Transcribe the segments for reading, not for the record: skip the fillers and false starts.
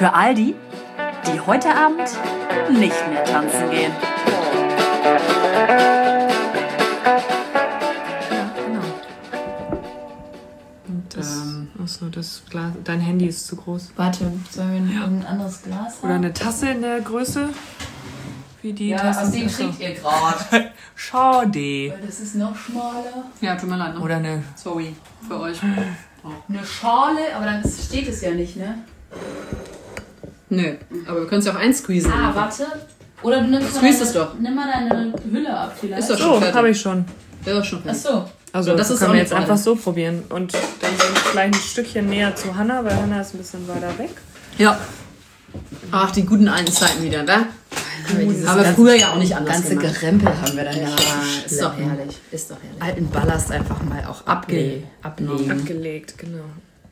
Für all die, die heute Abend nicht mehr tanzen gehen. Ja, genau. Und das, achso, das Glas, dein Handy ist zu groß. Warte, sollen wir ein anderes Glas haben? Oder eine Tasse in der Größe? Wie die Ja, Tassen. aus dem trinkt ihr gerade. Schade. Weil das ist noch schmaler. Ja, tut mir leid. Ne? Oder eine... Sorry für euch. Eine Schale, aber dann steht es ja nicht, ne? Nö, aber wir können es ja auch einsqueezen. Ah, warte. Oder du nimmst Squeeze es doch. Nimm mal deine Hülle ab vielleicht. Ist doch schon So, fertig. habe ich schon. Der ist schon fertig. Achso. Also das das ist können auch wir nicht jetzt einfach fein. so probieren. Und dann gleich ein Stückchen näher zu Hannah, weil Hannah ist ein bisschen weiter weg. Ja. Ach, die guten alten Zeiten wieder, da? Dieses Aber früher ja auch nicht anders ganze gemacht. Gerempel haben wir dann Ja, nicht. ist doch herrlich. Ist doch herrlich. Alten Ballast einfach mal auch ablegen. Abgelegt, genau.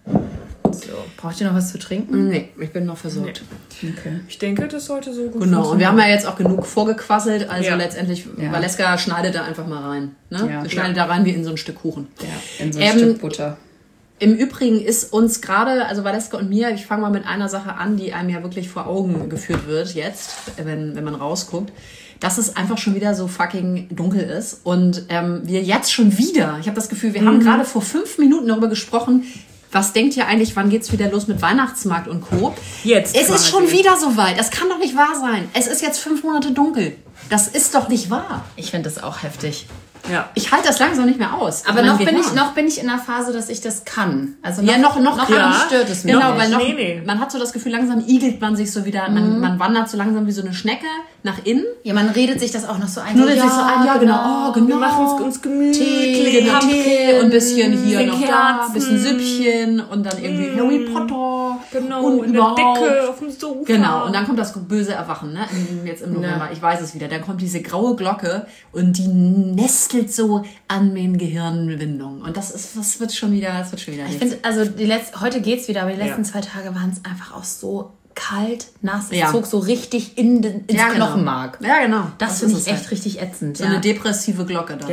So. Braucht ihr noch was zu trinken? Nee, ich bin noch versorgt. Okay. Ich denke, das sollte so gut Genau, und wir haben ja jetzt auch genug vorgequasselt, also Ja. letztendlich, Ja. Valeska schneidet da einfach mal rein. Ne? Ja. Wir schneidet da rein wie in so ein Stück Kuchen. Ja, in so ein Stück Butter. Im Übrigen ist uns gerade, also Valeska und mir, ich fange mal mit einer Sache an, die einem ja wirklich vor Augen geführt wird jetzt, wenn man rausguckt, dass es einfach schon wieder so fucking dunkel ist und wir jetzt schon wieder, ich habe das Gefühl, wir haben gerade vor 5 Minuten darüber gesprochen, was denkt ihr eigentlich, wann geht's wieder los mit Weihnachtsmarkt und Co.? Jetzt Es ist quasi. schon wieder soweit. Das kann doch nicht wahr sein. Es ist jetzt 5 Monate dunkel. Das ist doch nicht wahr. Ich finde das auch heftig. Ja. Ich halte das langsam nicht mehr aus. Aber Ich meine, noch bin ich in der Phase, dass ich das kann. Also Ja, noch ja. stört es mich. Genau, nicht. weil noch, Nee. man hat so das Gefühl, langsam igelt man sich so wieder, man wandert so langsam wie so eine Schnecke nach innen. Ja, man redet sich das auch noch so ein. Knuddelt sich so ein, ja genau, oh, genau. Wir machen uns gemütlich. Tee, genau, Tee und ein bisschen hier bisschen noch da, Kerzen. ein bisschen Süppchen und dann irgendwie Harry Potter. Genau, und in der überhaupt. Decke auf dem Sofa. Genau, und dann kommt das böse Erwachen, ne? Jetzt im November, ich weiß es wieder. Dann kommt diese graue Glocke und die nestelt so an den Gehirnwindungen. Und das wird schon wieder Ich nichts. finde, also heute geht's wieder, aber die letzten Ja. 2 Tage waren es einfach auch so kalt, nass. Es Ja. zog so richtig ins Ja, genau. Knochenmark. Ja, genau. Das finde ist ich es echt halt. richtig ätzend. So eine depressive Glocke dann. Ja,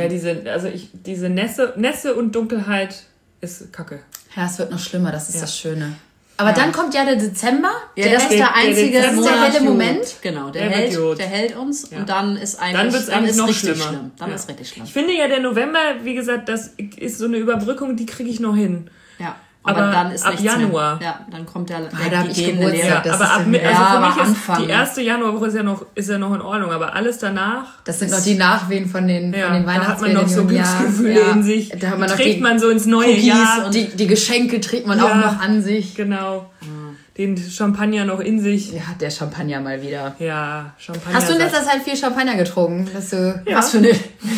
diese Nässe und Dunkelheit ist Kacke. Ja, es wird noch schlimmer, das ist das Schöne. Aber dann kommt ja der Dezember. Ja, das ist der einzige Dezember- Monat helle gut. Moment. Genau, Der wird gut. der hält uns und dann ist eigentlich, Dann wird's eigentlich ist noch richtig schlimmer. schlimm. Dann Ja. ist richtig schlimm. Ich finde ja, der November, wie gesagt, das ist so eine Überbrückung, die kriege ich noch hin. Ja. Aber dann ist ab nichts Januar. Mehr. Ja, dann kommt der da hab ich gegebene Geburtstag. Lehre. Das aber ist ab, ja- also ja, für aber mich ist Anfang, die ne? erste Januarwoche ist ja noch in Ordnung, aber alles danach... Das sind noch die Nachwehen von den Ja, da hat man Weihnachtsferien. noch so im Jahr. Glücksgefühle Ja. in sich. Da hat man Die noch trägt die man so ins neue Cookies Jahr. und die Geschenke trägt man Ja. auch noch an sich. Genau. Den Champagner noch in sich. Ja, der Champagner mal wieder. Ja, Champagner. Hast du in letzter Zeit viel Champagner getrunken? Dass du Was für eine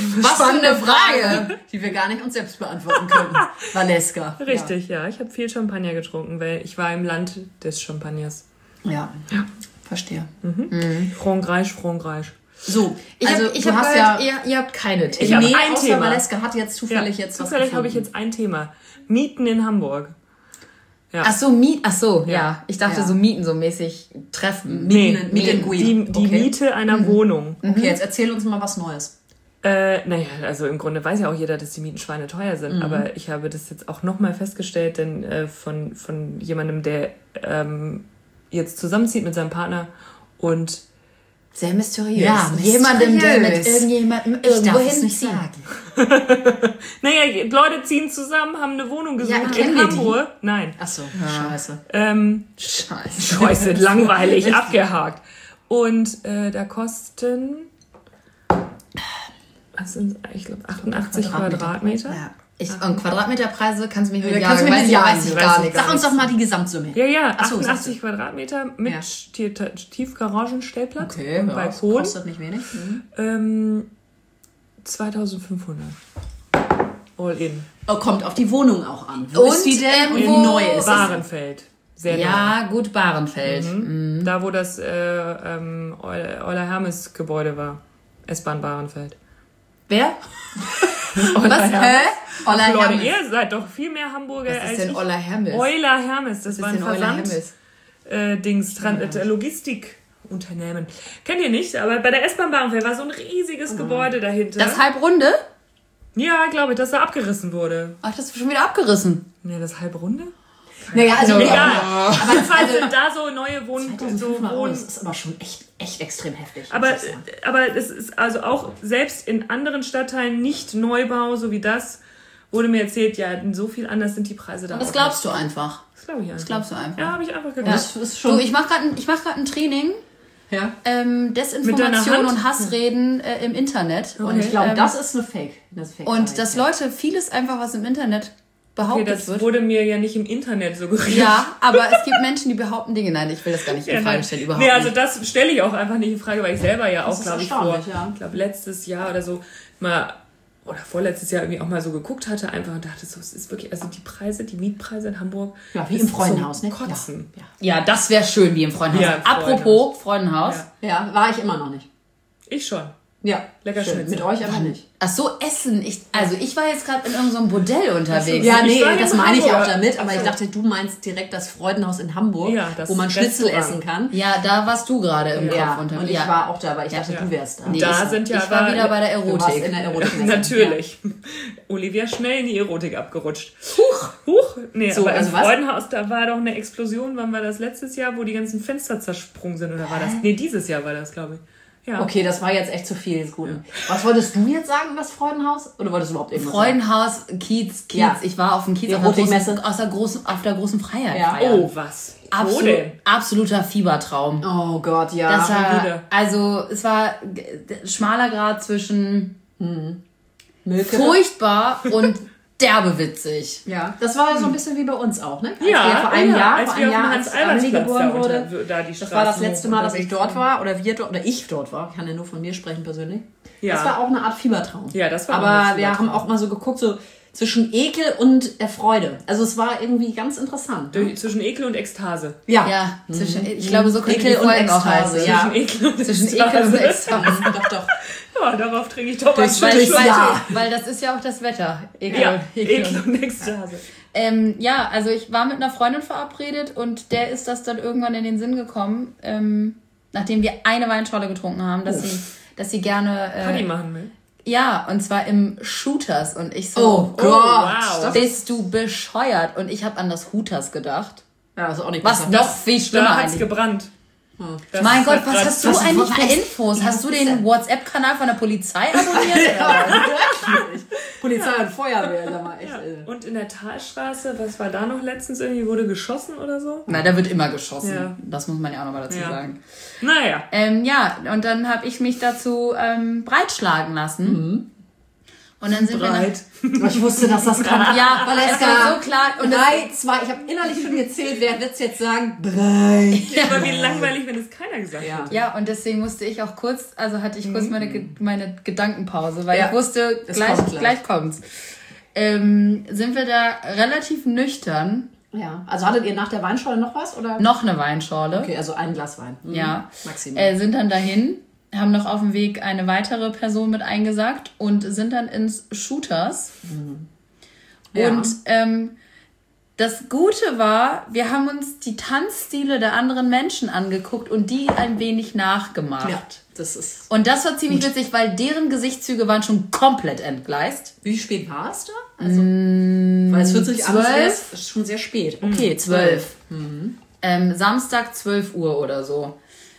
Frage, die wir gar nicht uns selbst beantworten können. Valeska. Richtig, ja. Ich habe viel Champagner getrunken, weil ich war im Land des Champagners. Ja. Verstehe. Frankreich. So, Ich also hab du gehört, hast ja... ihr habt keine Themen. Ich hab Nee, ein außer Thema. Valeska hat jetzt zufällig jetzt was Zufällig habe ich gefunden. jetzt ein Thema. Mieten in Hamburg. Ja. Ach so, ja. Ich dachte Ja. so Mieten, so mäßig Treffen. Nee, Meet and Greet. die Okay. Miete einer Wohnung. Okay, jetzt erzähl uns mal was Neues. Naja, also im Grunde weiß ja auch jeder, dass die Mieten schweineteuer sind. Aber ich habe das jetzt auch nochmal festgestellt, denn von jemandem, der jetzt zusammenzieht mit seinem Partner und Sehr mysteriös. Ja, Jemandem, der mit mysteriös. irgendjemandem Ich darf irgendwo es nicht hinzieht. sagen. naja, Leute ziehen zusammen, haben eine Wohnung gesucht Ja, in kennen wir die? Hamburg. Nein. Ach so, scheiße. Scheiße. Scheiße, langweilig, abgehakt. Und da kosten, was sind, ich glaube, 88 Quadratmeter. Ja. Und Quadratmeterpreise kannst du mich mit Ja, ja, kannst du mir weiß mit ich, Ja weiß ich sagen. gar nichts. Sag uns doch mal die Gesamtsumme. Ja, Ach so, 88 Quadratmeter mit Ja. Tiefgaragenstellplatz. Okay, und ja, das Balkon. kostet nicht wenig. Mhm. 2500. All in. Oh, kommt auf die Wohnung auch an. Wo Und, ist die denn? Und wie wo- neu ist es? Bahrenfeld. Sehr Ja, gut, Bahrenfeld. neu. Da, wo das Euler Hermes Gebäude war. S-Bahn Bahrenfeld. Wer? Was? Hä? Ola Leute, Hermes. ihr seid doch viel mehr Hamburger Was als ist denn ich. Euler Hermes? Euler Hermes, das war ein Euler Hermes? Logistikunternehmen. Kennt ihr nicht, aber bei der S-Bahn Bahrenfeld war so ein riesiges Gebäude dahinter. Das Halbrunde? Ja, glaube ich, dass da abgerissen wurde. Ach, das ist schon wieder abgerissen. Ne, das Halbrunde? Naja, also Egal. Aber Jedenfalls sind da so neue das ist aber schon echt extrem heftig. Aber es ist also auch selbst in anderen Stadtteilen nicht Neubau, so wie das, wurde mir erzählt, ja, so viel anders sind die Preise da. Das glaubst du einfach. Das glaube ich einfach. Das glaubst du einfach. Ja, habe ich einfach Ja. gedacht. Das ist schon. Du, ich mach grad ein Training. Ja. Desinformation und Hassreden im Internet. Und ich glaube, das ist eine Fake. Und dass Leute vieles einfach, was im Internet behauptet Okay, das wird. wurde mir ja nicht im Internet suggeriert. Ja, aber es gibt Menschen, die behaupten Dinge. Nein, ich will das gar nicht in Frage stellen, überhaupt Nee, also nicht. das stelle ich auch einfach nicht in Frage, weil ich selber ja auch, ist glaube ich, erstaunlich, ja. ich glaube, letztes Jahr oder so mal, oder vorletztes Jahr irgendwie auch mal so geguckt hatte einfach und dachte so, es ist wirklich, also die Mietpreise in Hamburg. Ja, wie ist im Freudenhaus, zum ne? Kotzen. Ja, das wäre schön wie im Freudenhaus. Ja, im Apropos Freudenhaus. Ja. Ja, war ich immer noch nicht. Ich schon. Ja, Lecker schön. Schnitzel. Mit euch aber nicht. Ach so, Essen. Ich war jetzt gerade in irgendeinem Bordell unterwegs. Ja, Ich nee, war das in meine ich Hamburg. auch damit, aber Ach so. ich dachte, du meinst direkt das Freudenhaus in Hamburg, Ja, das wo man Schnitzel Restaurant. essen kann. Ja, da warst du gerade im Ja, Kopf unterwegs. und ich war auch da, weil ich dachte, Ja. du wärst da. Nee, Da ich, sind ja ich war aber- wieder bei der Du warst Erotik. in der Erotik. Natürlich. Olivia schnell in die Erotik abgerutscht. Huch. Nee, So, aber also im was? Freudenhaus, da war doch eine Explosion. Wann war das? Letztes Jahr, wo die ganzen Fenster zersprungen sind? Oder war das? Nee, dieses Jahr war das, glaube ich. Ja. Okay, das war jetzt echt zu viel des Guten. Was wolltest du jetzt sagen, was Freudenhaus? Oder wolltest du überhaupt irgendwas Freudenhaus, Kiez. Ja. Ich war auf dem Kiez auf Erotikmesse. auf der großen Freiheit. Ja. feiern. Oh, was? Wo denn? Absoluter Fiebertraum. sagen? Oh Gott, ja. Das war, wieder. also es war schmaler Grad zwischen Milke. furchtbar und derbe witzig. Ja, das war so ein bisschen wie bei uns auch, ne? Als Ja, wir vor einem Jahr, als vor wir einem auf Jahr, dem als Amelie Hans-Albers-Platz geboren da wurde. da die Das war das Straßen letzte Mal, dass ich unterwegs dort war oder wir dort oder ich dort war. Ich kann ja nur von mir sprechen persönlich. Ja. Das war auch eine Art Fiebertraum. Ja, das war auch Aber ein wir Fiebertraum. haben auch mal so geguckt, so zwischen Ekel und Freude. Also es war irgendwie ganz interessant. Ne? Zwischen Ekel und Ekstase. Ja, ich glaube, so könnte Ekel die Folgen und auch Ekstase, heißen. ja. Zwischen Ekel und Zwischen Ekstase. Ekel und Ekstase. Doch. Ja, darauf trinke ich doch mal Durchs schön. Jahr. Weil das ist ja auch das Wetter. Ja, Ekel. Ekel und Ekstase. Ja, also ich war mit einer Freundin verabredet und der ist das dann irgendwann in den Sinn gekommen, nachdem wir eine Weinschorle getrunken haben, dass sie gerne Party machen will. ja, und zwar im Shooters und ich so, Oh Gott. wow. bist du bescheuert? Und ich habe an das Hooters gedacht. Ja, ist auch nicht Was besser. noch viel schlimmer Da hat's eigentlich. gebrannt. Das Mein ist Gott, halt was grad- hast du eigentlich für Infos? Hast du den WhatsApp-Kanal von der Polizei abonniert? Polizei und Feuerwehr, sag mal echt. Und in der Talstraße, was war da noch letztens irgendwie, wurde geschossen oder so? Na, da wird immer geschossen. Ja. Das muss man ja auch nochmal dazu Ja. sagen. Naja. Ja, und dann habe ich mich dazu breitschlagen lassen. Und dann sind Breit. Ich wusste, dass das kommt. Ja, weil es Valeska, war so klar. Und 3, 2, ich habe innerlich schon gezählt, wer wird's jetzt sagen? 3. Aber wie langweilig, wenn es keiner gesagt Ja. hat. ja, und deswegen musste ich auch kurz, also hatte ich kurz meine Gedankenpause, weil Ja, ich wusste, es kommt gleich kommt's. Sind wir da relativ nüchtern. Ja, also hattet ihr nach der Weinschorle noch was? Oder? Noch eine Weinschorle. Okay, also ein Glas Wein. Mhm. Ja. Maximal. Sind dann dahin, haben noch auf dem Weg eine weitere Person mit eingesagt und sind dann ins Shooters. Ja. Und das Gute war, wir haben uns die Tanzstile der anderen Menschen angeguckt und die ein wenig nachgemacht. Ja, das ist... Und das war ziemlich witzig, weil deren Gesichtszüge waren schon komplett entgleist. Wie spät war es da? Also, weil es 40 abends 12? ist schon sehr spät. Okay, 12. Samstag 12 Uhr oder so.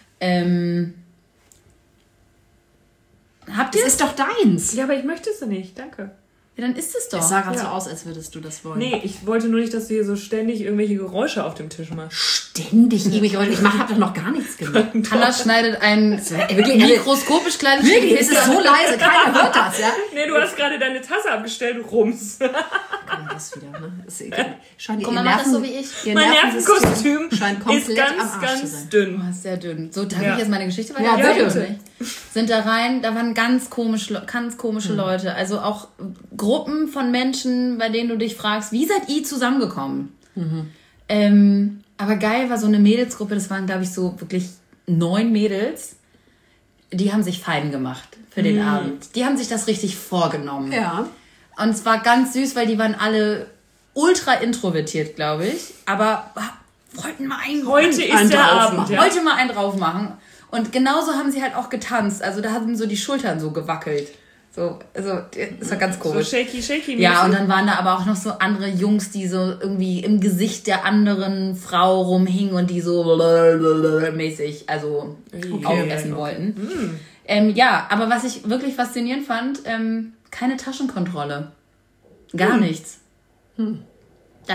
Habt ihr Das es? ist doch deins. Ja, aber ich möchte es nicht, danke. Ja, dann ist es doch. Es sah gerade Ja. so aus, als würdest du das wollen. Nee, ich wollte nur nicht, dass du hier so ständig irgendwelche Geräusche auf dem Tisch machst. Ständig ewig. Ich hab doch noch gar nichts gemacht. Hanna schneidet ein wirklich- mikroskopisch kleines Wirklich, Stück es ist so leise, keiner hört das, ja? Nee, du hast gerade deine Tasse abgestellt, du Rums. Komm, das wieder, ne? Das scheint Guck mal, mach das so wie ich. Ihr Mein Nervensystem Nervenkostüm scheint ist komplett ganz, am Arsch zu ganz sein. dünn. Oh, ist sehr dünn. So, darf Ja. ich jetzt meine Geschichte Ja, weiter? bitte. Sind da rein, da waren ganz komische Leute. Also auch Gruppen von Menschen, bei denen du dich fragst, wie seid ihr zusammengekommen? Aber geil war so eine Mädelsgruppe, das waren, glaube ich, so wirklich 9 Mädels. Die haben sich fein gemacht für den Abend. Die haben sich das richtig vorgenommen. Ja. Und es war ganz süß, weil die waren alle ultra introvertiert, glaube ich. Aber wollten mal einen Heute Einen ist der drauf Abend, machen. ja. Wollte mal einen drauf machen. Und genauso haben sie halt auch getanzt. Also da haben so die Schultern so gewackelt. So, also, ist doch ganz komisch. So shaky. Ja, und dann waren da aber auch noch so andere Jungs, die so irgendwie im Gesicht der anderen Frau rumhingen und die so mäßig, also aufessen wollten. Ja, aber was ich wirklich faszinierend fand, keine Taschenkontrolle. Gar nichts. Da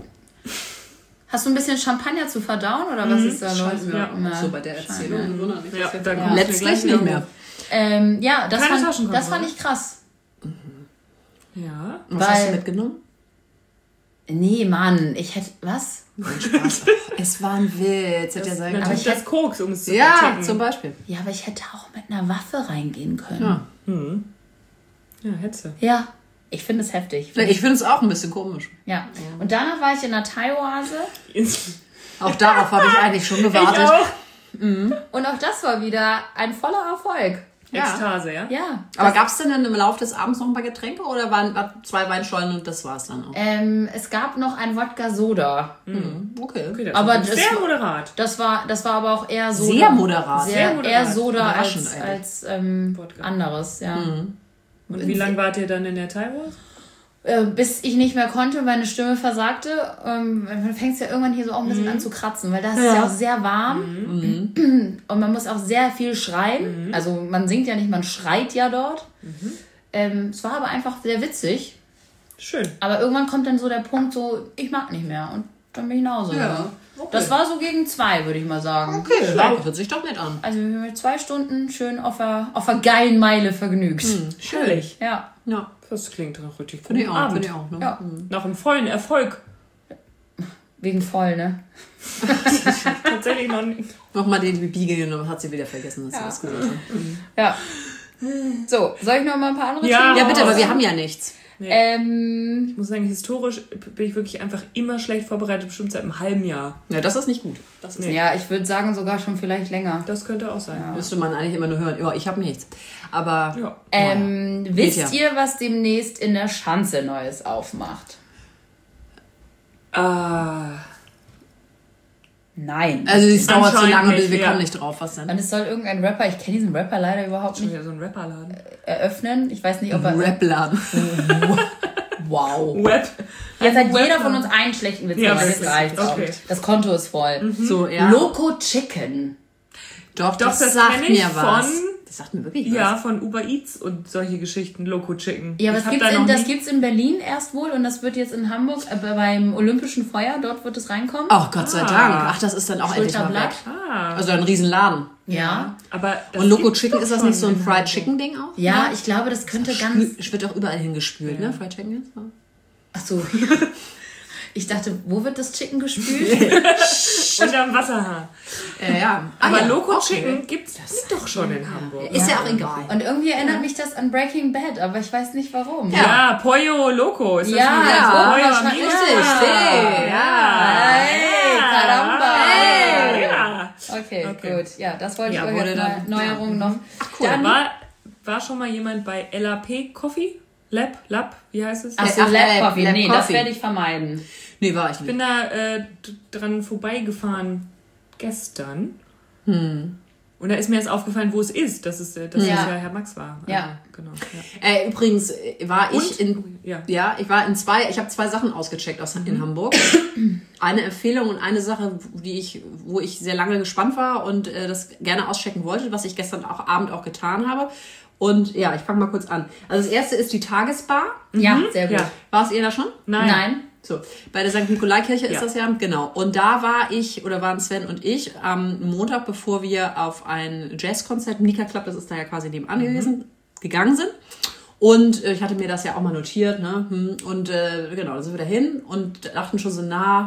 Hast du ein bisschen Champagner zu verdauen oder was ist da los? Ja, so bei der Erzählung. Ja, letztlich nicht mehr. Ja, das fand ich krass. Ja. Was hast du mitgenommen? Nee, Mann, ich hätte... Was? Spaß. Es war ein Witz, hätte ja sein können. Natürlich das Koks, um es zu Ja, verticken. zum Beispiel. Ja, aber ich hätte auch mit einer Waffe reingehen können. Ja, hättest du. Ja, ich finde es heftig. Ich finde es auch ein bisschen komisch. Ja. Und danach war ich in einer Thai-Oase. Auch darauf habe ich eigentlich schon gewartet. Ich auch. Und auch das war wieder ein voller Erfolg. Ja. Ekstase, ja? Ja. Aber gab es denn dann im Laufe des Abends noch ein paar Getränke oder waren 2 Weinschollen und das war es dann auch? Es gab noch ein Wodka-Soda. Okay. Aber das sehr moderat. Das war aber auch eher Soda. Sehr moderat. Sehr moderat. eher Soda Überraschend als Wodka. anderes, ja. Und wie lange wart ihr dann in der Thai-Wurst? Bis ich nicht mehr konnte, meine Stimme versagte, dann fängt es ja irgendwann hier so auch ein bisschen an zu kratzen, weil das ist ja auch sehr warm und man muss auch sehr viel schreien. Also man singt ja nicht, man schreit ja dort. Es war aber einfach sehr witzig. Schön. Aber irgendwann kommt dann so der Punkt, so ich mag nicht mehr und dann bin ich nach Hause gegangen. Okay. Das war so gegen 2, würde ich mal sagen. Okay, das hört sich doch nett an. Also wir haben 2 Stunden schön auf der geilen Meile vergnügt. Schön. Ja. Ja, Das klingt doch richtig finde ich gut. auch. Finde ich auch ne? Ja. Nach einem vollen Erfolg. Wegen voll, ne? Tatsächlich noch nicht. Nochmal den Biegel genommen, hat sie wieder vergessen, dass sie das gesagt hat. Ja. So, soll ich noch mal ein paar andere Ja. Themen? Ja, bitte, aber wir haben ja nichts. Ich muss sagen, historisch bin ich wirklich einfach immer schlecht vorbereitet, bestimmt seit einem halben Jahr. Ja, das ist nicht gut. Das ist Ja, ich würde sagen sogar schon vielleicht länger. Das könnte auch sein. müsste man eigentlich immer nur hören. Ja, ich habe nichts. Aber Ja. Wisst ihr, was demnächst in der Schanze Neues aufmacht? Nein. also es dauert so Anscheinend lange, nicht, wir ja. kommen nicht drauf. Was denn? Und es soll irgendein Rapper, ich kenne diesen Rapper leider überhaupt Schon nicht, wieder so ein Rapperladen. eröffnen. Ich weiß nicht, ob er... Rap-Laden. Wow. Web. Jetzt hat Web- jeder von uns einen schlechten Witz Ja, gemacht. Jetzt wirklich. reicht's auch. Okay. Das Konto ist voll. So, ja. Loco Chicken. Doch, das sagt kenn ich mir was. von- Das sagt mir wirklich was. Ja, von Uber Eats und solche Geschichten, Loco Chicken. Ja, aber Ich hab da noch das nie- gibt's in Berlin erst wohl und das wird jetzt in Hamburg beim Olympischen Feuer, dort wird es reinkommen. Ach, Gott sei Dank. Ach, das ist dann auch endlich mal weg. Schulterblatt. Also ein Riesenladen. Ja. Aber das Und Loco gibt's Chicken, doch ist das schon nicht so ein in Fried Hamburg. Chicken Ding auch? Ja, ich glaube, das könnte ganz... Wird auch überall hingespült, ne? Fried Chicken jetzt? Ach so. Ich dachte, wo wird das Chicken gespült? Unterm Wasserhahn. Ja. Aber ja, Loco okay. Chicken gibt's doch schon in Hamburg. Ist ja auch egal. Und irgendwie erinnert mich das an Breaking Bad, aber ich weiß nicht warum. Ja, Pollo Loco. Ist das Ja, nicht ja, Pollo wahrscheinlich. Amigo? Richtig, Hey, caramba. Hey. Ja. Okay, Okay. gut. Ja, das wollte Ja, ich euch wurde als dann- Neuerung noch. cool. Dann, War schon mal jemand bei LAP Coffee? Lab? Wie heißt es? achso, Ach, Lab Coffee. Lab Nee, das Coffee. werde ich vermeiden. Nee, war ich Ich nicht. bin da dran vorbeigefahren gestern. Und da ist mir jetzt aufgefallen, wo es ist, dass es ja Herr Max war. Ja. Genau. Ja. Übrigens war ich Und? ich war in ich habe 2 Sachen ausgecheckt in Hamburg. Eine Empfehlung und eine Sache, wo ich sehr lange gespannt war und das gerne auschecken wollte, was ich gestern Abend auch getan habe. Und ja, ich fange mal kurz an. Also das erste ist die Tagesbar. Ja, sehr gut. Ja. War es ihr da schon? Nein. So, bei der St. Nikolaikirche ist Ja. das ja, genau. Und da waren Sven und ich am Montag, bevor wir auf ein Jazzkonzert, Mika Club, das ist da ja quasi nebenan gewesen, gegangen sind. Und ich hatte mir das ja auch mal notiert, ne? Und genau, dann sind wir dahin und dachten schon so,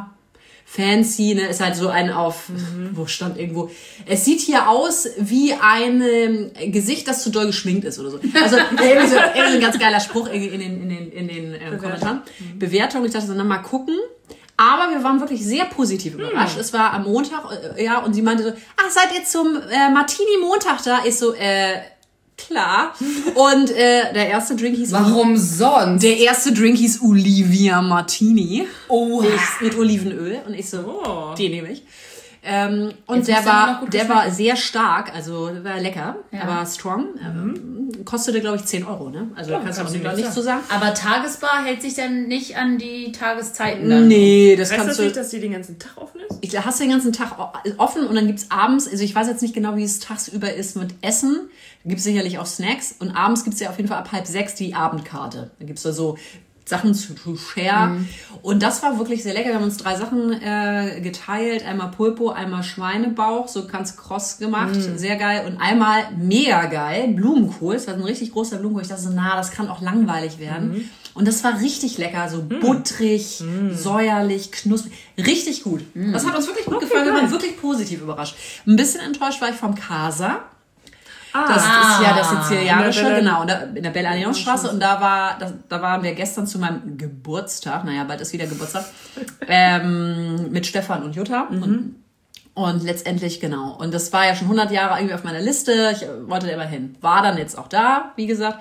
fancy, ne? Ist halt so ein wo stand irgendwo. Es sieht hier aus wie ein Gesicht, das zu doll geschminkt ist oder so. Also irgendwie so ein ganz geiler Spruch in den Kommentaren. Bewertung, ich dachte so, mal gucken. Aber wir waren wirklich sehr positiv überrascht. Es war am Montag, und sie meinte so, seid ihr zum Martini-Montag da? Ich so, klar. Und der erste Drink hieß... Warum sonst? Der erste Drink hieß Olivia Martini. Oh. Mit Olivenöl. Und ich so, den nehme ich. Und der war sehr stark, also war lecker, aber strong. Kostete, glaube ich, 10 €, ne? Also da kannst du auch nicht so sagen. Aber Tagesbar hält sich dann nicht an die Tageszeiten dann? Nee, das kannst du... Weißt du nicht, dass die den ganzen Tag offen ist? Ich hast du den ganzen Tag offen und dann gibt's abends, also ich weiß jetzt nicht genau, wie es tagsüber ist mit Essen. Da gibt's sicherlich auch Snacks und abends gibt's ja auf jeden Fall ab 5:30 die Abendkarte. Da gibt's da so Sachen zu share. Und das war wirklich sehr lecker. Wir haben uns 3 Sachen geteilt. Einmal Pulpo, einmal Schweinebauch, so ganz kross gemacht. Sehr geil. Und einmal mega geil, Blumenkohl. Das war ein richtig großer Blumenkohl. Ich dachte so, das kann auch langweilig werden. Und das war richtig lecker, so butterig, säuerlich, knusprig. Richtig gut. Das hat uns wirklich gut gefallen. Wir waren wirklich positiv überrascht. Ein bisschen enttäuscht war ich vom Casa. Das ist ja das Sizilianische, genau, in der Bella Allianz Straße. Und da waren wir gestern zu meinem Geburtstag, bald ist wieder Geburtstag, mit Stefan und Jutta. Und letztendlich, genau. Und das war ja schon 100 Jahre irgendwie auf meiner Liste. Ich wollte da immer hin. War dann jetzt auch da, wie gesagt.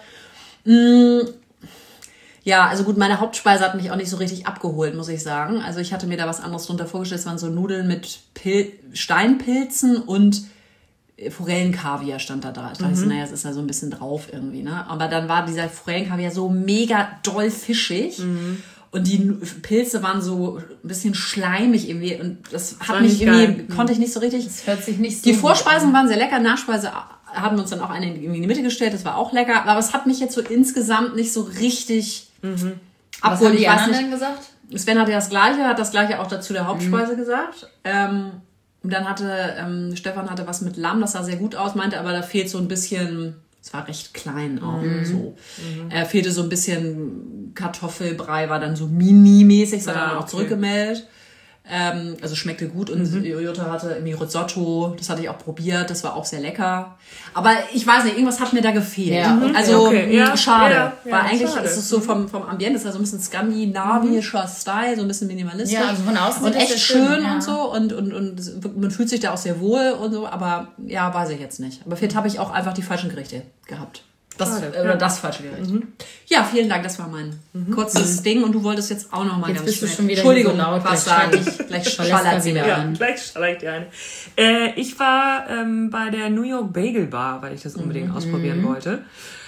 Ja, also gut, meine Hauptspeise hat mich auch nicht so richtig abgeholt, muss ich sagen. Also ich hatte mir da was anderes drunter vorgestellt. Es waren so Nudeln mit Steinpilzen und Forellenkaviar stand da drauf. Ich dachte, es ist da so ein bisschen drauf irgendwie, ne? Aber dann war dieser Forellenkaviar so mega doll fischig. Und die Pilze waren so ein bisschen schleimig irgendwie. Und das hat mich irgendwie, konnte ich nicht so richtig. Das hört sich nicht so Die Vorspeisen waren sehr lecker. Nachspeise haben wir uns dann auch eine in die Mitte gestellt. Das war auch lecker. Aber es hat mich jetzt so insgesamt nicht so richtig abgeholt. Was haben die anderen denn gesagt? Sven hatte das Gleiche auch dazu der Hauptspeise gesagt. Und dann Stefan hatte was mit Lamm, das sah sehr gut aus, meinte aber, da fehlt so ein bisschen, es war recht klein auch, so. Fehlte so ein bisschen Kartoffelbrei, war dann so mini-mäßig, das hat er dann auch zurückgemeldet. Also schmeckte gut und Jutta hatte irgendwie Risotto, das hatte ich auch probiert, das war auch sehr lecker. Aber ich weiß nicht, irgendwas hat mir da gefehlt. Ja, also schade. Ja, weil eigentlich schade. ist es so vom Ambiente, ist ja so ein bisschen skandinavischer Style, so ein bisschen minimalistisch. Ja, also von außen und sieht das echt sehr schön ja. und so und man fühlt sich da auch sehr wohl und so, aber ja, weiß ich jetzt nicht. Aber vielleicht habe ich auch einfach die falschen Gerichte gehabt. Das falsche Gericht. Ja, vielen Dank, das war mein kurzes Ding und du wolltest jetzt auch noch mal jetzt ganz bist schnell. du schon wieder Entschuldigung, so laut, was sagen? Gleich schallert sie wieder wieder an. an. Gleich schallert dir eine. Ich war bei der New York Bagel Bar, weil ich das unbedingt ausprobieren wollte.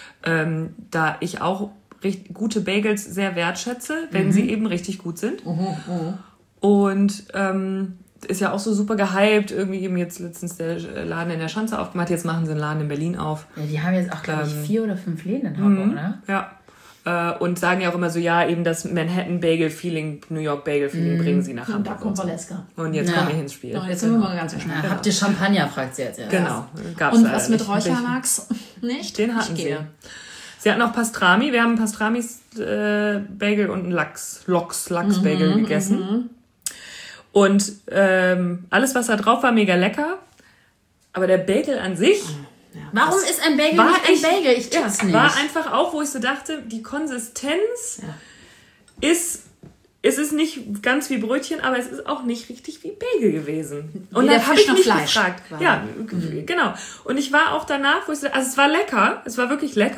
Da ich auch gute Bagels sehr wertschätze, wenn sie eben richtig gut sind. Und ist ja auch so super gehypt. Irgendwie eben jetzt letztens der Laden in der Schanze aufgemacht. Jetzt machen sie einen Laden in Berlin auf. Ja, die haben jetzt auch, glaube ich, 4 oder 5 Läden in Hamburg, ne? Ja. Und sagen ja auch immer so, ja, eben das Manhattan-Bagel-Feeling, New York-Bagel-Feeling bringen sie nach Hamburg. Da kommt Valeska. Und jetzt komme ich ins Spiel. Jetzt sind wir mal ganz gespannt. Ja, habt ihr Champagner, fragt sie jetzt erst. Genau. Gab's Und leider was mit nicht. Räucherlachs? Nicht? Den hatten Ich sie. gehe. Sie hatten auch Pastrami. Wir haben Pastramis Bagel und einen Lachs-Bagel gegessen. Und alles, was da drauf war, mega lecker. Aber der Bagel an sich Warum ist ein Bagel nicht ein Bagel? Ich check's nicht. war einfach auch, wo ich so dachte, die Konsistenz ist... Es ist nicht ganz wie Brötchen, aber es ist auch nicht richtig wie Bagel gewesen. Und Weder dann habe Fisch ich noch mich Fleisch. gefragt. Ja, genau. Und ich war auch danach, wo ich so, also es war lecker, es war wirklich lecker.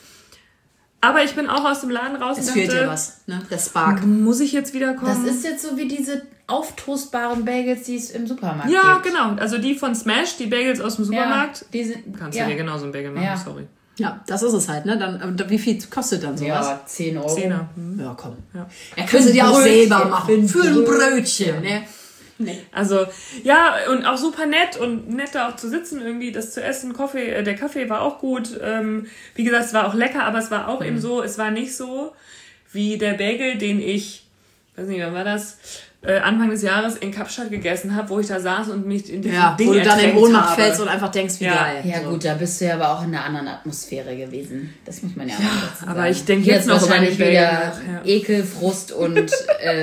Aber ich bin auch aus dem Laden raus Es und fehlt dachte, dir was, ne? Der Spark. muss ich jetzt wieder kommen? Das ist jetzt so wie diese auftoastbaren Bagels, die es im Supermarkt ja, gibt. genau. Also die von Smash, die Bagels aus dem Supermarkt. Die sind, Kannst du dir genauso einen Bagel machen, Ja. sorry. Ja, das ist es halt, ne? Dann, wie viel kostet dann sowas? Ja, 10 €. 10er. Ja, komm. Ja. Er könnte dir auch Brötchen, selber machen. Für ein Brötchen, ne? Also, ja, und auch super nett und nett da auch zu sitzen, irgendwie das zu essen. Der Kaffee war auch gut. Wie gesagt, es war auch lecker, aber es war auch eben so, es war nicht so wie der Bagel, den ich, weiß nicht, wann war das, Anfang des Jahres in Kapstadt gegessen habe, wo ich da saß und mich in diesem Ding wo du dann in ertränkt Ohnmacht habe. fällst und einfach denkst, wie Ja. geil. Ja so. gut, da bist du ja aber auch in einer anderen Atmosphäre gewesen. Das muss man ja, auch dazu sagen. aber ich denke Hier jetzt ist noch über wahrscheinlich den wieder Bagel nach, ja. Ekel, Frust und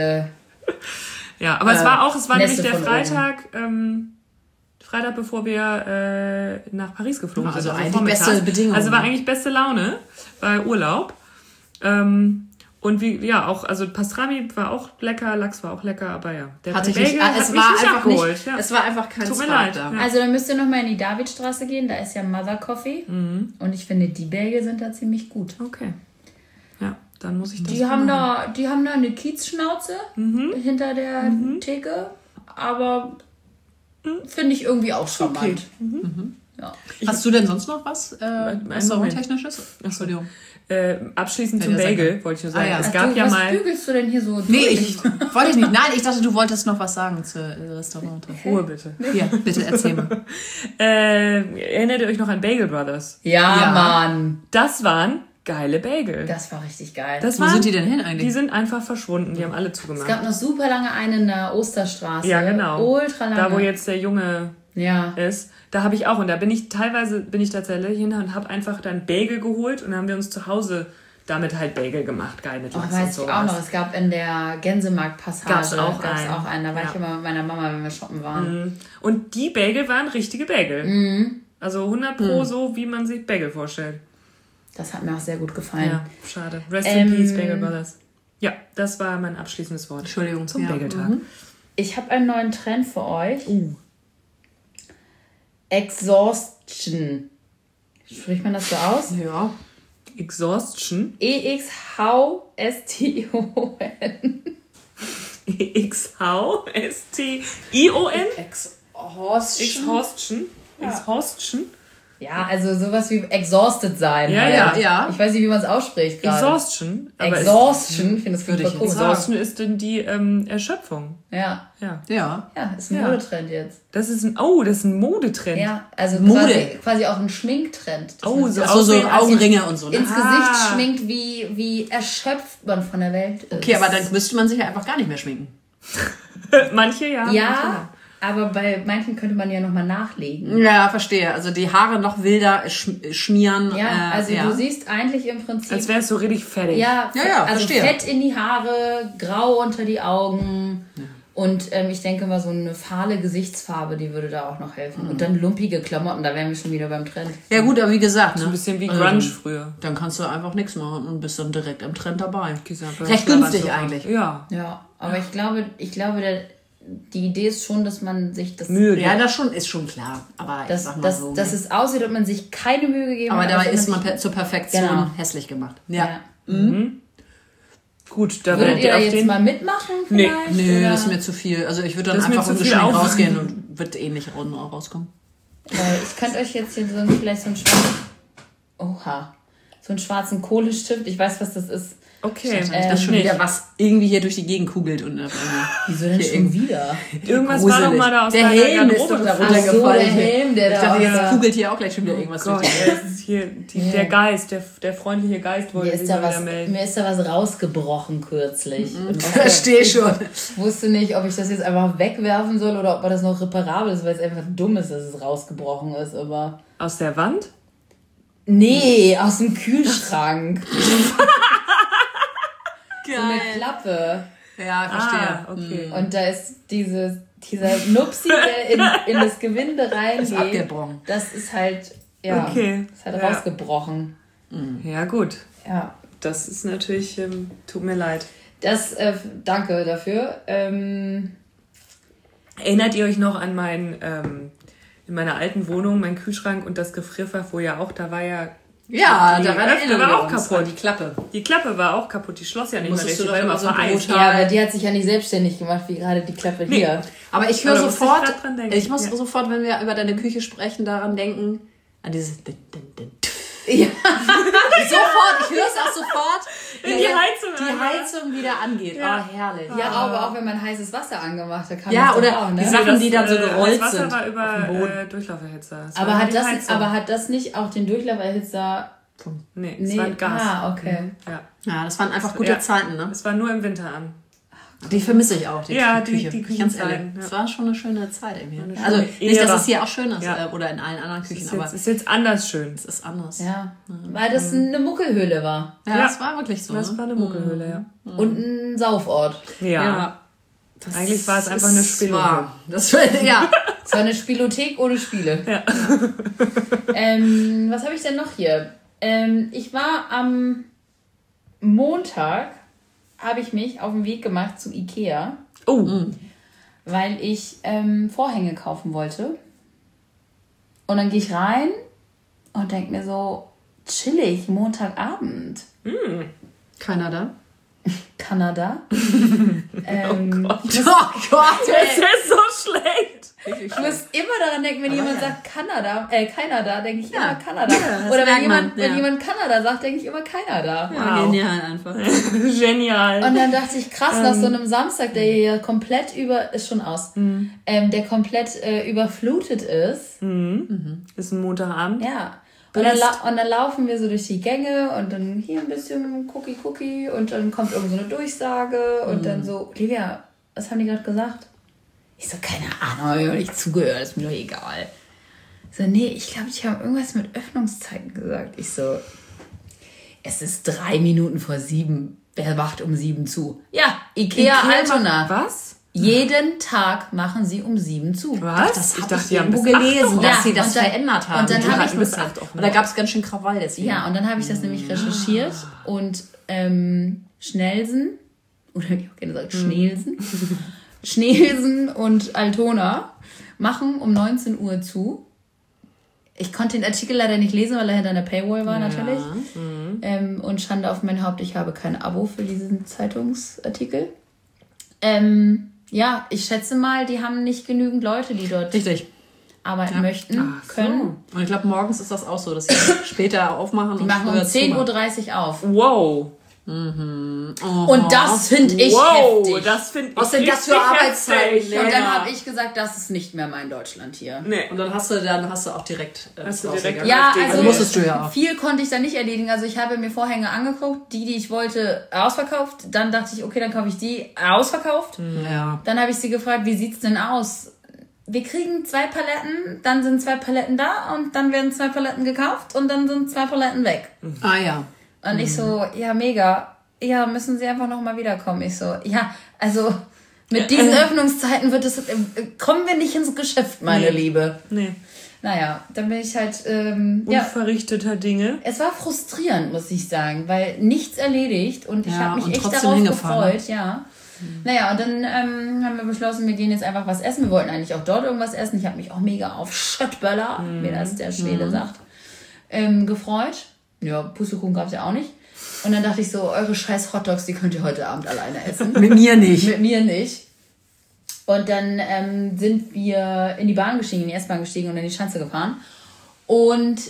Ja, aber es war nämlich Nässe der von Freitag, bevor wir nach Paris geflogen Also sind. eigentlich vormittags. beste Bedingungen. Also war eigentlich beste Laune bei Urlaub. Und also Pastrami war auch lecker, Lachs war auch lecker, aber ja. Der Hatte ich Bagel nicht, hat es mich war nicht einfach abgeholt. nicht, Ja. es war einfach kein Tut mir Spark leid, da. ja. Also dann müsst ihr nochmal in die Davidstraße gehen, da ist ja Mother Coffee. Und ich finde, die Bagel sind da ziemlich gut. Okay. Ja, dann muss ich das Die haben machen. da eine Kiezschnauze hinter der Theke, aber finde ich irgendwie auch charmant. Okay. Ja. Hast du denn sonst noch was Restauranttechnisches? Entschuldigung. Abschließend zum Bagel, wollte ich nur sagen. ja. Es gab ja was mal... bügelst du denn hier so Nee, durch? wollte ich nicht. Nein, ich dachte, du wolltest noch was sagen zur Restaurant. Ruhe bitte. Ja, bitte erzähl mal. Erinnert ihr euch noch an Bagel Brothers? Ja, Mann. Das waren geile Bagel. Das war richtig geil. Das Wo waren, sind die denn hin eigentlich? Die sind einfach verschwunden. Die haben alle Es zugemacht. gab noch super lange einen in der Osterstraße. Ja, genau. Ultra lange. Da, wo jetzt der Junge Ja. ist, da habe ich auch. Und da bin ich tatsächlich hin und habe einfach dann Bagel geholt und dann haben wir uns zu Hause damit halt Bagel gemacht. Geil mit Lachs und Weiß ich sowas. auch noch. Es gab in der Gänsemarkt-Passage Gab's auch einen. Da war ich immer mit meiner Mama, wenn wir shoppen waren. Und die Bagel waren richtige Bagel. Also 100% so, wie man sich Bagel vorstellt. Das hat mir auch sehr gut gefallen. Ja, schade. Rest in Peace, Bagel Brothers. Ja, das war mein abschließendes Wort. Entschuldigung. Zum ja. Bageltag. Ich habe einen neuen Trend für euch. Exhaustion. Spricht man das so aus? Ja. Exhaustion. EXHSTION. Exhaustion. Exhaustion. Exhaustion. Ja, also sowas wie exhausted sein. Ja, halt. ja. Ja. Ich weiß nicht, wie man es ausspricht gerade. Exhaustion. Aber Exhaustion, ich finde das Würde super ich cool. jetzt Exhaustion ist denn die Erschöpfung. Ja. Ja. Ja. Ja, ist ein Ja. Modetrend jetzt. Das ist ein Modetrend. Ja, also Mode. quasi auch ein Schminktrend. Dass Oh, man so sich Achso, so aussehen, als Augenringe und so. Ne? ins Gesicht schminkt, wie erschöpft man von der Welt ist. Okay, aber dann müsste man sich ja einfach gar nicht mehr schminken. Manche ja. manche Ja, aber bei manchen könnte man ja nochmal nachlegen. Ja, verstehe. Also die Haare noch wilder schmieren. Ja, also ja. du siehst eigentlich im Prinzip... Als wäre es so richtig fertig. ja, Ja, also verstehe. Fett in die Haare, grau unter die Augen. Und ich denke mal, so eine fahle Gesichtsfarbe, die würde da auch noch helfen. Und dann lumpige Klamotten, da wären wir schon wieder beim Trend. Ja gut, aber wie gesagt, ne? Ein bisschen wie Grunge früher. Dann kannst du einfach nichts machen und bist dann direkt im Trend dabei. Gehst einfach Recht Schlafanzug günstig an. eigentlich. Ja. Ja, aber ich glaube, die Idee ist schon, dass man sich das... Mühe. Ja, das schon, ist schon klar. Aber ich Dass, sag mal dass, so. dass es aussieht, ob man sich keine Mühe gegeben aber hat. dabei also ist man sich- zur Perfektion Genau. hässlich gemacht. Ja. Gut, da Würdet werdet ihr ihr da auf jetzt den... mal mitmachen Nee. vielleicht? Nö, oder? das ist mir zu viel. Also ich würde dann Das ist mir einfach zu viel ungeschminkt Aufwand. rausgehen und wird eh nicht rauskommen. Weil ich könnte euch jetzt hier vielleicht so einen schwarzen Kohlestift, ich weiß, was das ist. Okay. Das ist schon nicht. wieder was irgendwie hier durch die Gegend kugelt und Wieso denn Hier schon wieder? Irgendwas war doch mal da aus Der deiner Helm ist Garderobe doch da gefallen. Ach so, runtergefallen. der Helm, der Ich da dachte, jetzt aus- kugelt hier auch gleich schon wieder irgendwas Gott, durch die es ist hier der Geist, der freundliche Geist wollte sich mal wieder melden. Mir ist da was rausgebrochen kürzlich. Und Ich verstehe schon. ich wusste nicht, ob ich das jetzt einfach wegwerfen soll oder ob das noch reparabel ist, weil es einfach dumm ist, dass es rausgebrochen ist. Aber Aus der Wand? nee, aus dem Kühlschrank. So eine Klappe. Ja, verstehe. Okay. Und da ist dieser Nupsi, der in das Gewinde reingeht. Ist abgebrochen. Das ist halt, ja, Okay. ist halt Ja. rausgebrochen. Ja, gut. Ja. Das ist natürlich, tut mir leid. Das, danke dafür. Erinnert ihr euch noch an in meiner alten Wohnung, mein Kühlschrank und das Gefrierfach, wo ja auch, da war ja... Ja, die daran Öffner erinnern war wir auch uns kaputt. an die Klappe. Die Klappe war auch kaputt, die schloss ja nicht mehr Musstest richtig, du weil doch immer immer so ein vereist. Brot Ja, aber die hat sich ja nicht selbstständig gemacht, wie gerade die Klappe hier. Aber ich höre Aber da musste ich sofort, grad dran denken. ich muss Ja. sofort, wenn wir über deine Küche sprechen, daran denken, an dieses Ja. Sofort, ich höre es auch sofort, Wenn die Heizung die Heizung wieder angeht. Ja. Oh, herrlich. Ja, aber auch wenn man heißes Wasser angemacht hat, kann Ja, das doch oder auch, die ne? Sachen, die dann so das gerollt Wasser sind war auf dem über Boden. Durchlauferhitzer. Das Aber war hat, die das, Heizung. aber hat das nicht auch den Durchlauferhitzer... Nee, es war Gas. Ah, okay. Ja. Ja, das waren einfach gute Ja. Zeiten, ne? Es war nur im Winter an. Die vermisse ich auch, die Ja, Küche. die Ganz ehrlich. Küchenzeiten, ja. Es war schon eine schöne Zeit irgendwie. Eine Also schöne nicht, dass Ära. es hier auch schön ist Ja. oder in allen anderen Küchen, aber Ist jetzt anders schön. es ist anders. Ja, weil das eine Muckelhöhle war. Ja, Ja. es war wirklich so. Das ne? war eine Muckelhöhle, ja. Und ein Saufort. Ja. Das Eigentlich war es einfach eine ist Spieluhr. wahr. Das war, ja. Es war eine Spielothek ohne Spiele. Ja. Was habe ich denn noch hier? Ich war am Montag, habe ich mich auf den Weg gemacht zu Ikea, Oh, weil ich Vorhänge kaufen wollte. Und dann gehe ich rein und denke mir so, chillig, Montagabend. Keiner da? Kanada. Oh Gott, das ist so schlecht. Ich muss immer daran denken, wenn jemand sagt Kanada, denke ich immer Kanada. Ja, Oder wenn jemand Kanada sagt, denke ich immer Kanada. Ja, genial einfach. Genial. Und dann dachte ich, krass, nach so einem Samstag, der hier komplett ist schon aus, der komplett überflutet ist. Ist ein Montagabend. Ja. Und dann laufen wir so durch die Gänge und dann hier ein bisschen Cookie und dann kommt irgend so eine Durchsage und dann so, Livia, was haben die gerade gesagt? Ich so, keine Ahnung, hab ich noch nicht zugehört, ist mir doch egal. So, nee, ich glaube, die haben irgendwas mit Öffnungszeiten gesagt. Ich so, es ist 3 Minuten vor 7. Wer macht um 7 zu? Ja, Ikea Altona. Was? Jeden Tag machen sie um 7 zu. Was? Das Ich habe dachte, ich irgendwo gelesen, dass sie das und dann- verändert haben. und dann habe ich bis 8. Und da gab es ganz schön Krawall deswegen. Ja, und dann habe ich das nämlich recherchiert und Schnelsen, oder ich habe gerne gesagt Schnelsen und Altona machen um 19 Uhr zu. Ich konnte den Artikel leider nicht lesen, weil er hinter einer Paywall war natürlich. Und Schande auf mein Haupt, ich habe kein Abo für diesen Zeitungsartikel. Ja, ich schätze mal, die haben nicht genügend Leute, die dort Richtig. arbeiten möchten, können. Und ich glaube, morgens ist das auch so, dass sie später aufmachen Die und machen um früher 10.30 Uhr auf. Wow. Und das finde ich heftig. Das finde ich Was sind das für richtig Arbeitszeiten? heftig. Und dann Ja. habe ich gesagt, das ist nicht mehr mein Deutschland hier. Nee. Und dann hast du auch direkt Hast du rausgegangen. direkt- Ja, Also also musstest du ja auch. viel konnte ich da nicht erledigen. Also ich habe mir Vorhänge angeguckt, die ich wollte, ausverkauft. Dann dachte ich, okay, dann kaufe ich die, ausverkauft. Ja. Dann habe ich sie gefragt, wie sieht's denn aus? Wir kriegen 2 Paletten, dann sind 2 Paletten da und dann werden 2 Paletten gekauft und dann sind 2 Paletten weg. Ah ja. Und ich so, ja, mega. Ja, müssen Sie einfach nochmal wiederkommen. Ich so, ja, also mit diesen Öffnungszeiten kommen wir nicht ins Geschäft, meine Liebe. Nee. Naja, dann bin ich halt, Unverrichteter Dinge. es war frustrierend, muss ich sagen, weil nichts erledigt und ich Ja, habe mich und echt trotzdem darauf hingefahren, gefreut, ja. Naja, und dann haben wir beschlossen, wir gehen jetzt einfach was essen. Wir wollten eigentlich auch dort irgendwas essen. Ich habe mich auch mega auf Schöttböller, wie das der Schwede sagt, gefreut. Ja, Pustekuchen gab es ja auch nicht. Und dann dachte ich so, eure scheiß Hotdogs, die könnt ihr heute Abend alleine essen. Mit mir nicht. Mit mir nicht. Und dann sind wir in die Bahn gestiegen, in die S-Bahn gestiegen und in die Schanze gefahren. Und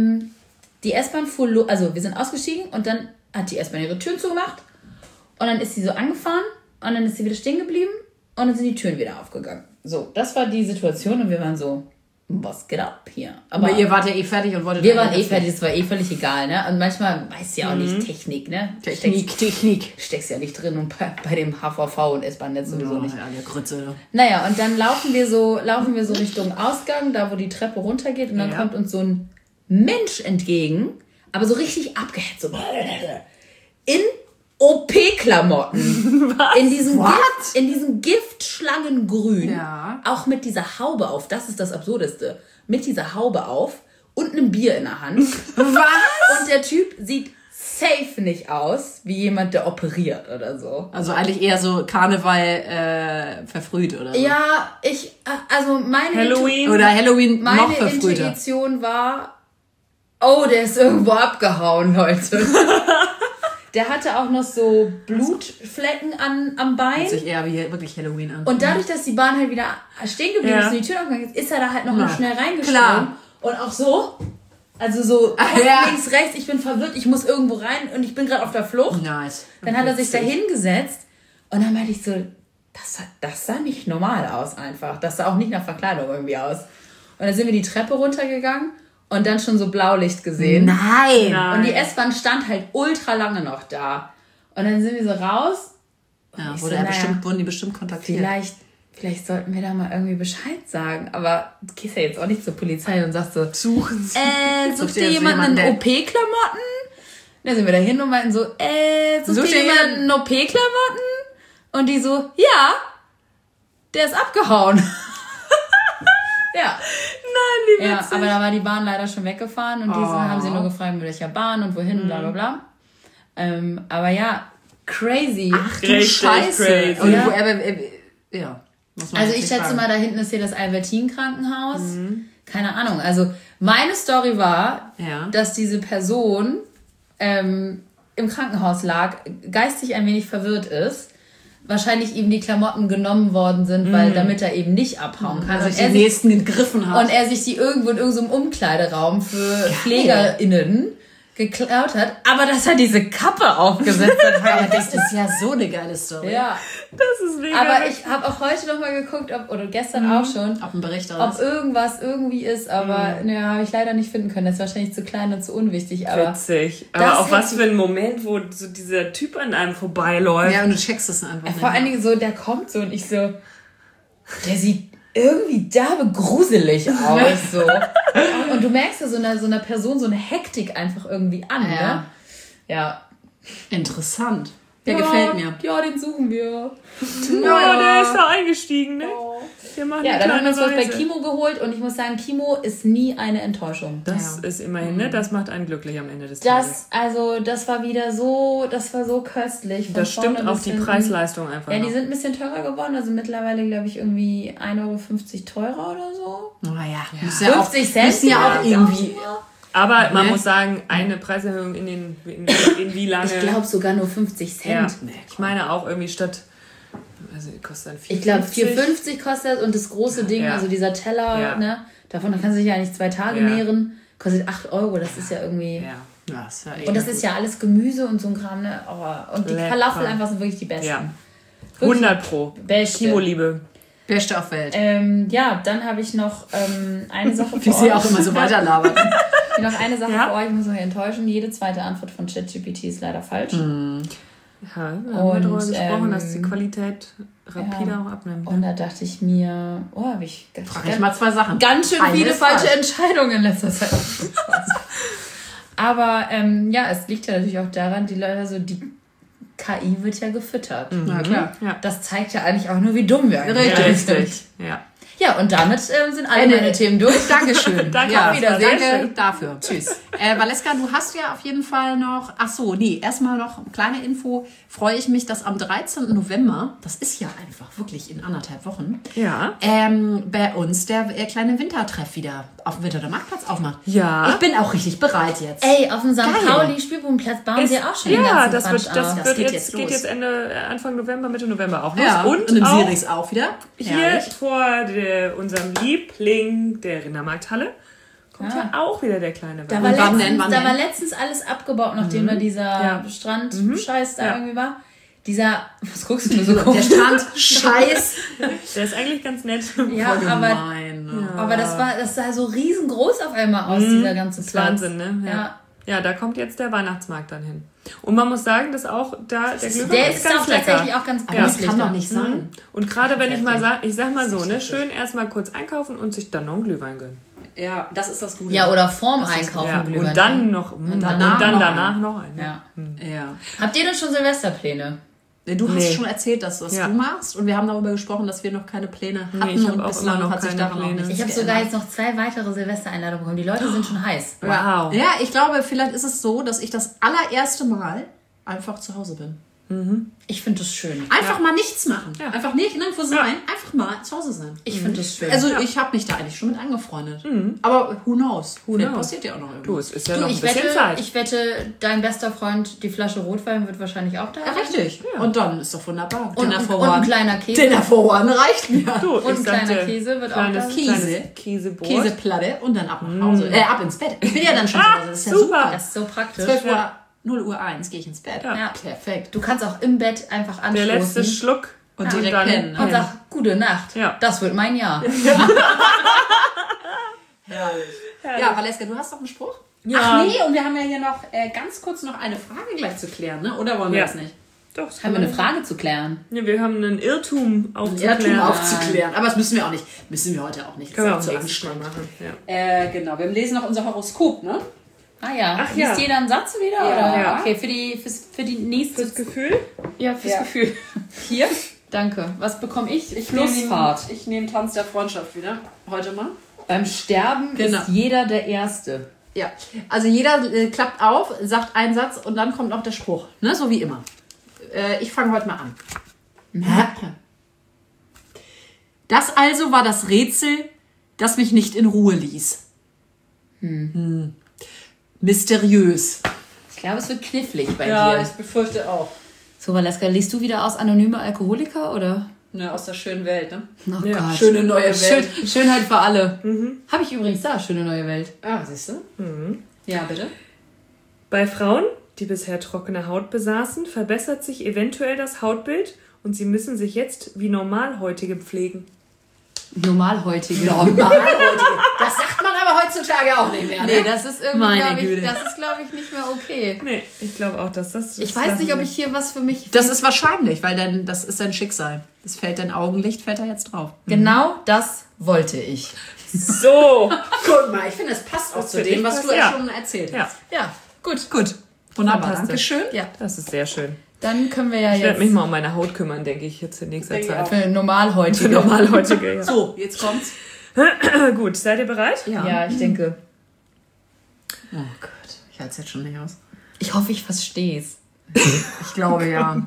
die S-Bahn fuhr, also wir sind ausgestiegen und dann hat die S-Bahn ihre Türen zugemacht. Und dann ist sie so angefahren und dann ist sie wieder stehen geblieben und dann sind die Türen wieder aufgegangen. So, das war die Situation und wir waren so, was geht ab hier? Aber ihr wart ja eh fertig und wolltet... wir waren eh fertig, es war eh völlig egal, ne? Und manchmal weiß ja auch nicht Technik, ne? Technik. Steckst ja nicht drin und bei dem HVV und S-Bahn-Netz sowieso nicht. Ja, der Grütze. Naja, und dann laufen wir so Richtung Ausgang, da wo die Treppe runtergeht und dann kommt uns so ein Mensch entgegen, aber so richtig abgehetzt, so in OP-Klamotten. In diesem Giftschlangengrün. Ja. Auch mit dieser Haube auf, das ist das Absurdeste. Mit dieser Haube auf und einem Bier in der Hand. Was? Und der Typ sieht safe nicht aus wie jemand, der operiert oder so. Also eigentlich eher so Karneval verfrüht oder so. Ja, also meine Halloween. Oder Halloween noch Meine verfrühter. Intuition war, oh, der ist irgendwo abgehauen, Leute. Der hatte auch noch so Blutflecken am Bein. Hört sich eher wie wirklich Halloween an. Und dadurch, dass die Bahn halt wieder stehen geblieben ist und die Tür aufgegangen ist, ist er da halt noch mal schnell reingesprungen. Klar. Und auch so, also so links, rechts, ich bin verwirrt, ich muss irgendwo rein und ich bin gerade auf der Flucht. Nice. Dann hat er sich da hingesetzt und dann meinte ich so, das sah nicht normal aus einfach. Das sah auch nicht nach Verkleidung irgendwie aus. Und dann sind wir die Treppe runtergegangen und dann schon so Blaulicht gesehen. Nein. Und die S-Bahn stand halt ultra lange noch da. Und dann sind wir so raus. Ja, ich wurden die bestimmt kontaktiert. Vielleicht sollten wir da mal irgendwie Bescheid sagen. Aber du gehst ja jetzt auch nicht zur Polizei und sagst so, Suchen. sucht ihr jemanden in OP-Klamotten? Dann sind wir da hin und meinten so, sucht ihr jemanden in OP-Klamotten? Und die so, ja, der ist abgehauen. Ja. Nein, wie Ja, witzig. aber da war die Bahn leider schon weggefahren und diese haben sie nur gefragt, mit welcher Bahn und wohin und bla bla bla. Aber ja, crazy. Ach du Richtig Scheiße. crazy. Und Ja. ja. Muss man Also jetzt ich nicht schätze fragen. mal, da hinten ist hier das Albertin-Krankenhaus. Keine Ahnung. Also meine Story war, Ja. dass diese Person im Krankenhaus lag, geistig ein wenig verwirrt ist, wahrscheinlich ihm die Klamotten genommen worden sind, weil damit er eben nicht abhauen kann. Also die nächsten gegriffen hat. Und er sich die irgendwo in irgendeinem Umkleideraum für PflegerInnen geklaut hat, aber dass er diese Kappe aufgesetzt hat. Das ist ja so eine geile Story. Ja. Das ist mega. Aber ich habe auch heute nochmal geguckt, oder gestern auch schon, Ob ein Bericht ob irgendwas irgendwie ist, aber habe ich leider nicht finden können. Das ist wahrscheinlich zu klein und zu unwichtig. Aber witzig. Aber auch was für ein Moment, wo so dieser Typ an einem vorbeiläuft. Ja, und du checkst es einfach nicht. vor allen Dingen so, der kommt so und ich so, der sieht irgendwie derbe gruselig aus. So. Und du merkst ja so einer Person so eine Hektik einfach irgendwie an. Ja. Ne? Ja. Interessant. Der gefällt mir. Ja, den suchen wir. Ja, der ist da eingestiegen, ne? Wir machen Ja, eine dann haben wir kleine uns was bei Reise. Kimo geholt und ich muss sagen, Kimo ist nie eine Enttäuschung. Das ist immerhin, ne? Das macht einen glücklich am Ende des Tages. Das war wieder so, das war so köstlich. Von Das vorne stimmt bis auf die hinten. Preis-Leistung einfach. Ja, die noch. sind ein bisschen teurer geworden, also mittlerweile glaube ich irgendwie 1,50 Euro teurer oder so. Naja, ja. 50 Cent müssen ja auch irgendwie. Aber man muss sagen, eine Preiserhöhung in wie lange? Ich glaube sogar nur 50 Cent. Ja. Ich meine auch irgendwie statt, also kostet dann 4,50. Ich glaube 4,50 kostet und das große Ding, Ja. also dieser Teller, ne, davon kannst du dich ja nicht 2 Tage Ja. nähren, kostet 8 Euro, das ist ja irgendwie... Ja. Ja, ist ja Und das ist ja alles Gemüse und so ein Kram, ne? Oh, und die Lecker. Falafel einfach sind wirklich die besten. Ja. Wirklich 100 Beste. Kimo-Liebe. Beste auf Welt. Ja, dann habe ich noch eine Sache Wie für sie euch. auch immer so weiterlabert. Noch eine Sache Ja. für euch, ich muss euch enttäuschen. Jede zweite Antwort von ChatGPT ist leider falsch. Ja, wir haben Und, darüber gesprochen, dass die Qualität rapide auch abnimmt. Und da dachte ich mir, habe ich Frag ich mal 2 Sachen. ganz schön Eine viele ist falsche falsch. Entscheidungen in letzter Zeit. Aber es liegt ja natürlich auch daran, die Leute so, die KI wird ja gefüttert. Na klar. Ja. Das zeigt ja eigentlich auch nur, wie dumm wir eigentlich Richtig. sind. Ja. Ja, und damit sind alle meine Themen durch. Dankeschön. Danke, ja, auf Wiedersehen. Danke dafür. Tschüss. Valeska, du hast ja auf jeden Fall noch... Ach so, nee, erstmal noch eine kleine Info. Freue ich mich, dass am 13. November, das ist ja einfach wirklich in 1,5 Wochen, Ja. bei uns der kleine Wintertreff wieder auf dem Winter- oder Marktplatz aufmacht. Ja. Ich bin auch richtig bereit jetzt. Ey, auf dem St. Geil. Pauli-Spielbodenplatz bauen sie auch schon den Ja, ganzen das Quatsch wird, das auf. wird geht jetzt, jetzt geht los. jetzt Anfang November, Mitte November auch los. Ja, und im auch Siris auch wieder. hier Herrlich. vor unserem Liebling der Rindermarkthalle kommt ja auch wieder der kleine Da Wein. war, Wann letztens, denn? da war letztens alles abgebaut, nachdem da dieser Strand-Scheiß da Ja. irgendwie war. Was guckst du mir so Der komisch? Strand, Scheiß. Der ist eigentlich ganz nett. Ja, aber Gemein. das sah so riesengroß auf einmal aus, dieser ganze Das ist Platz. Wahnsinn, ne? Ja. Ja, da kommt jetzt der Weihnachtsmarkt dann hin. Und man muss sagen, dass auch da der Glühwein Der ist ist ganz auch lecker. tatsächlich auch ganz Aber das günstig kann da. doch nicht sein. Und gerade wenn ich sag mal so, ne, schön erstmal kurz einkaufen und sich dann noch einen Glühwein gönnen. Ja, das ist das Gute. Ja, oder vorm Einkaufen Ja, Glühwein. und dann noch, und danach dann noch danach noch einen. Ja. Ja. Habt ihr denn schon Silvesterpläne? Du hast Nee. schon erzählt, dass das Ja. du machst und wir haben darüber gesprochen, dass wir noch keine Pläne hatten ich hab und auch bislang immer noch hat sich keine daran auch Pläne. nichts Ich habe sogar jetzt noch 2 weitere Silvestereinladungen bekommen. Die Leute sind schon heiß. Wow. Ja, ich glaube, vielleicht ist es so, dass ich das allererste Mal einfach zu Hause bin. Ich finde das schön. Einfach mal nichts machen. Ja. Einfach nirgendwo sein. Einfach mal zu Hause sein. Ich finde das schön. Also ich habe mich da eigentlich schon mit angefreundet. Aber who knows? Vielleicht knows? passiert ja auch noch irgendwas. Du, es ist ja du, noch ein ich bisschen wette, Zeit. ich wette, dein bester Freund, die Flasche Rotwein, wird wahrscheinlich auch da Ja, sein. richtig. Und dann ist doch wunderbar. Und, Dinner for und ein one. kleiner Käse. Dinner for one reicht mir. Du, Und ich ein kleiner sagte, Käse wird auch kleines, da sein. Käse. kleines Käsebrot. Käseplatte und dann ab nach Hause. Ab ins Bett. Ich bin ja dann schon zu Hause. Das ist ja super. super. Das ist so praktisch. 12 Uhr, 0 Uhr 1 gehe ich ins Bett. Ja. Ja. Perfekt. Du kannst auch im Bett einfach Der letzte anstoßen Schluck Und direkt pennen, ne? und sag, gute Nacht. Ja. Das wird mein Jahr. Ja, Valeska, du hast doch einen Spruch? Ja. Ach nee, und wir haben ja hier noch ganz kurz noch eine Frage gleich zu klären, ne? Oder wollen wir Ja. das nicht? Doch, das Haben wir eine Frage zu klären? Ja, wir haben einen Irrtum aufzuklären. Irrtum aufzuklären. Aber das müssen wir auch nicht. Müssen wir heute auch nicht. Können wir auch Das ist zu nächstes Mal anstrengend. machen. Ja. Genau, wir lesen noch unser Horoskop, ne? Ah ja. Ach ja. Liest jeder einen Satz wieder? Ja. Oder? Ja. Okay, für die nächste... Das Gefühl? Ja, fürs Ja. Gefühl. Hier. Danke. Was bekomme ich? Flussfahrt. Ich nehme Tanz der Freundschaft wieder. Heute mal. Beim Sterben Genau. ist jeder der Erste. Ja. Also jeder klappt auf, sagt einen Satz und dann kommt noch der Spruch. Ne? So wie immer. Ich fange heute mal an. Das also war das Rätsel, das mich nicht in Ruhe ließ. Mysteriös. Ich glaube, es wird knifflig bei dir. befürchte auch. So, Valeska, liest du wieder aus Anonyme Alkoholiker, oder? Ne, aus der schönen Welt, ne? Oh Ja. Gott. Schöne neue Welt. Schönheit für alle. Habe ich übrigens da, Schöne neue Welt. Ah, siehst du? Ja, bitte. Bei Frauen, die bisher trockene Haut besaßen, verbessert sich eventuell das Hautbild und sie müssen sich jetzt wie Normalhäutige pflegen. Normalhäutige. Normalhäutige. Das sagt man aber heutzutage auch nicht mehr, ne? Nee, das ist irgendwie, Meine glaube ich, Güte. nicht mehr okay. Nee, ich glaube auch, dass das... Ich weiß nicht, ob ich hier was für mich... Das ist wahrscheinlich, weil dann, das ist dein Schicksal. Das fällt dein Augenlicht, fällt da jetzt drauf. Genau das wollte ich. So! Guck mal, ich finde, das passt auch zu finde dem, ich was du passt, ja ja. schon erzählt Ja, hast. Ja, gut. Gut. Wunderbar, Fantastisch. Dankeschön. Ja, das ist sehr schön. dann können wir ja Ich werde jetzt mich mal um meine Haut kümmern, denke ich, jetzt in nächster Denke ich Zeit. auch. für Normalhäutige. Für Normalhäutige, ja. So, jetzt kommt's. Gut, seid ihr bereit? Ja, ich denke. Oh Gott, ich halte es jetzt schon nicht aus. Ich hoffe, ich verstehe es. Ich glaube, ja.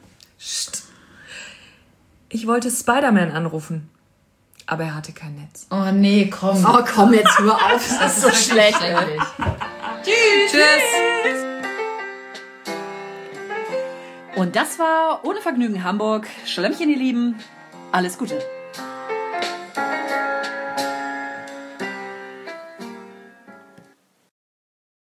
Ich wollte Spider-Man anrufen, aber er hatte kein Netz. Oh nee, komm. Oh, komm, jetzt hör auf. Das ist so schlecht. Schrecklich. Tschüss. Und das war Ohne Vergnügen Hamburg. Schlemmchen, ihr Lieben. Alles Gute.